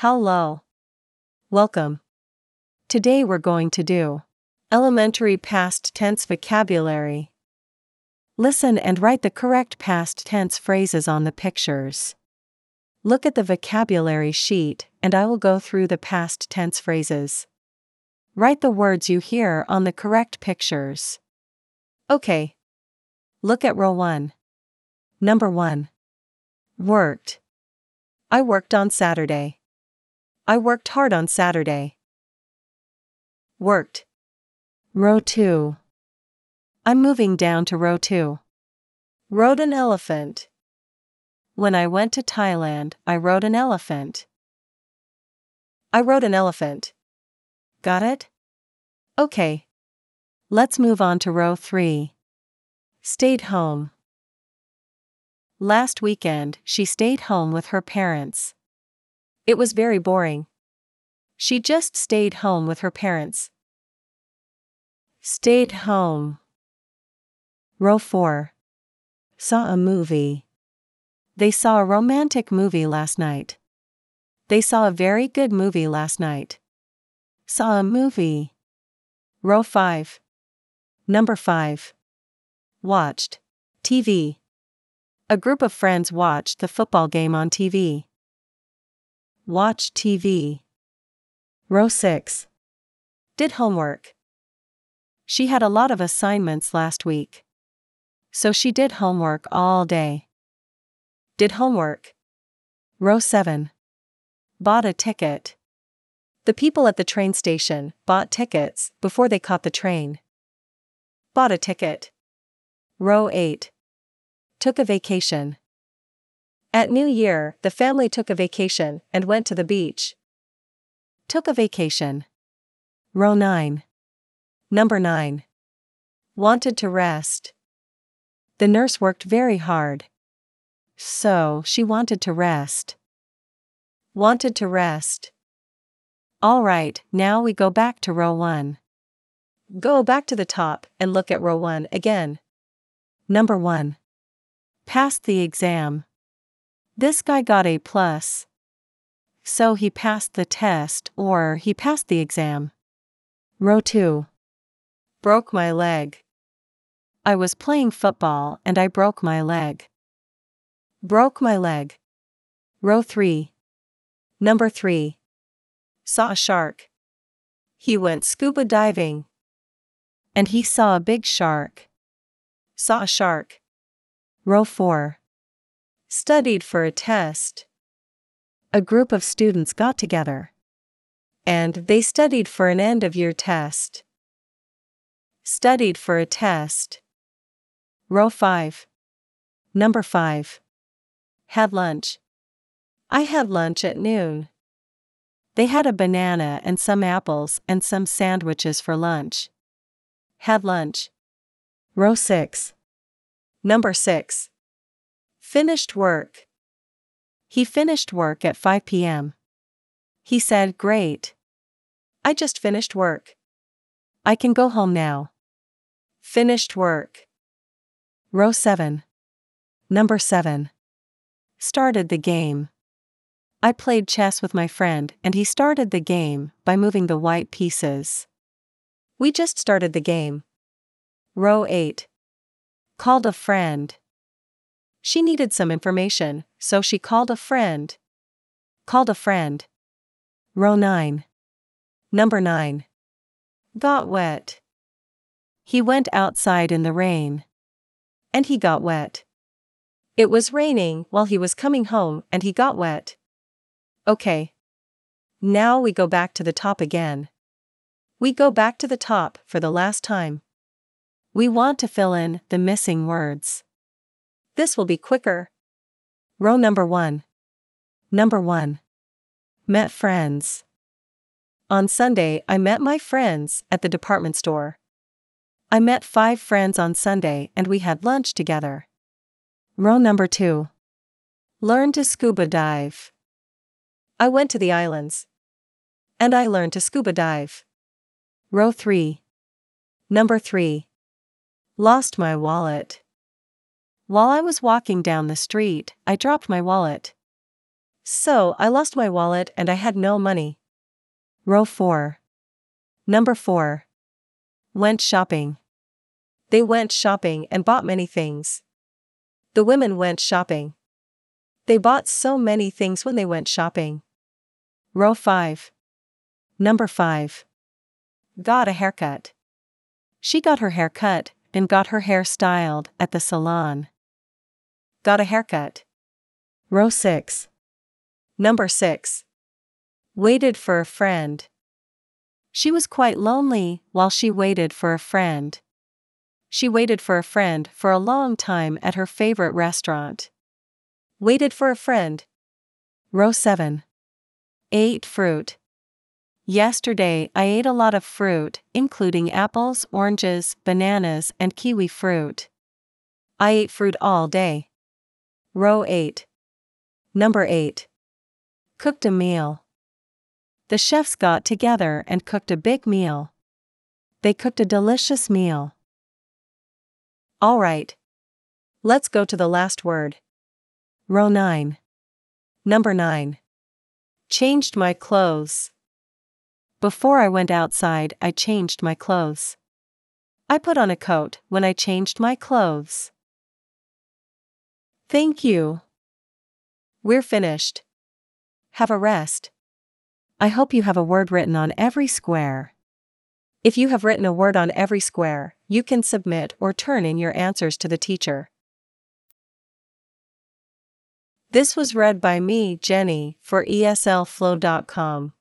Hello. Welcome. Today we're going to do elementary past tense vocabulary. Listen and write the correct past tense phrases on the pictures. Look at the vocabulary sheet and I will go through the past tense phrases. Write the words you hear on the correct pictures. Okay. Look at row 1. Number 1. Worked. I worked on Saturday. I worked hard on Saturday. Worked. Row 2. I'm moving down to row 2. Rode an elephant. When I went to Thailand, I rode an elephant. I rode an elephant. Got it? Okay. Let's move on to row 3. Stayed home. Last weekend, she stayed home with her parents. It was very boring. She just stayed home with her parents. Stayed home. Row 4. Saw a movie. They saw a romantic movie last night. They saw a very good movie last night. Saw a movie. Row 5. Number 5. Watched. TV. A group of friends watched the football game on TV. Watch TV. Row 6. Did homework. She had a lot of assignments last week. So she did homework all day. Did homework. Row 7. Bought a ticket. The people at the train station bought tickets before they caught the train. Bought a ticket. Row 8. Took a vacation. At New Year, the family took a vacation and went to the beach. Took a vacation. Row 9. Number 9. Wanted to rest. The nurse worked very hard. So, she wanted to rest. Wanted to rest. Alright, now we go back to row 1. Go back to the top and look at row 1 again. Number 1. Passed the exam. This guy got A+. So he passed the test or he passed the exam. Row 2. Broke my leg. I was playing football and I broke my leg. Broke my leg. Row 3. Number 3. Saw a shark. He went scuba diving. And he saw a big shark. Saw a shark. Row 4. Studied for a test. A group of students got together. And they studied for an end-of-year test. Studied for a test. Row 5. Number 5. Had lunch. I had lunch at noon. They had a banana and some apples and some sandwiches for lunch. Had lunch. Row 6. Number 6. Finished work. He finished work at 5 p.m. He said, "Great. I just finished work. I can go home now." Finished work. Row 7. Number 7. Started the game. I played chess with my friend and he started the game by moving the white pieces. We just started the game. Row 8. Called a friend. She needed some information, so she called a friend. Called a friend. Row 9. Number 9. Got wet. He went outside in the rain. And he got wet. It was raining while he was coming home and he got wet. Okay. Now we go back to the top again. We go back to the top for the last time. We want to fill in the missing words. This will be quicker. Row number 1. Number 1. Met friends. On Sunday, I met my friends at the department store. I met 5 friends on Sunday and we had lunch together. Row number 2. Learn to scuba dive. I went to the islands. And I learned to scuba dive. Row 3. Number 3. Lost my wallet. While I was walking down the street, I dropped my wallet. So, I lost my wallet and I had no money. Row 4. Number 4. Went shopping. They went shopping and bought many things. The women went shopping. They bought so many things when they went shopping. Row 5. Number 5. Got a haircut. She got her hair cut and got her hair styled at the salon. Got a haircut. Row 6. Number 6. Waited for a friend. She was quite lonely while she waited for a friend. She waited for a friend for a long time at her favorite restaurant. Waited for a friend. Row 7. Ate fruit. Yesterday I ate a lot of fruit, including apples, oranges, bananas, and kiwi fruit. I ate fruit all day. Row 8. Number 8. Cooked a meal. The chefs got together and cooked a big meal. They cooked a delicious meal. Alright. Let's go to the last word. Row 9. Number 9. Changed my clothes. Before I went outside, I changed my clothes. I put on a coat when I changed my clothes. Thank you. We're finished. Have a rest. I hope you have a word written on every square. If you have written a word on every square, you can submit or turn in your answers to the teacher. This was read by me, Jenny, for ESLFlow.com.